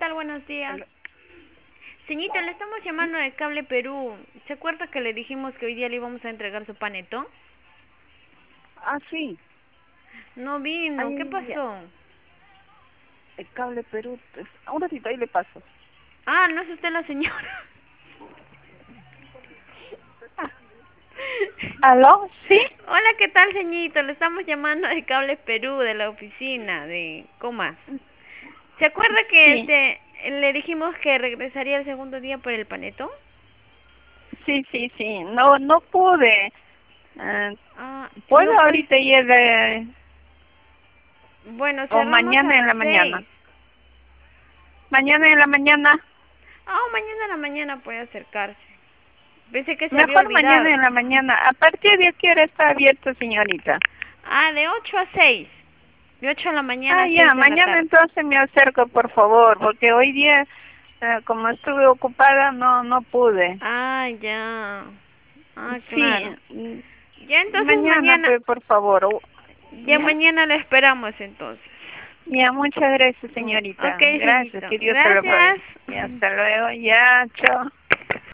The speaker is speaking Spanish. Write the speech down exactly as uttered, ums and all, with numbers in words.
tal? Buenos días. Aló. Señorita, le estamos ¿Sí? llamando de Cable Perú. ¿Se acuerda que le dijimos que hoy día le íbamos a entregar su panetón? Ah, sí. No vino, ¿qué Ahí, pasó? el cable Perú. pues, Un ratito, ahí le paso. Ah, ¿no es usted la señora? ¿Aló? ¿Sí? Hola, ¿qué tal, señorito? Le estamos llamando de Cable Perú, de la oficina de Comas. ¿Se acuerda que Sí, este le dijimos que regresaría el segundo día por el panetón? sí, sí, sí. No, no pude. Eh, Ah, ¿Puedo no puede. ahorita ir de, Bueno, o cerramos a mañana en las la mañana? seis. Mañana en la mañana. Ah, mañana en la mañana puede acercarse. Pensé que se había Mejor mañana olvidado. en la mañana. ¿A partir de qué hora está abierto, señorita? Ah, de ocho a seis. De ocho de la mañana Ah, a ya. seis de la Mañana tarde. entonces me acerco, por favor, porque hoy día, eh, como estuve ocupada, no, no pude. Ah, ya. Ah, Sí. claro. mm, Ya entonces Mañana, mañana, pues, por favor. o- ya ¿Ya? mañana le esperamos entonces. Ya, muchas gracias, Mm, señorita. ok, Gracias, señorito. que Dios te lo pague. Gracias. Y hasta luego. Ya, chao.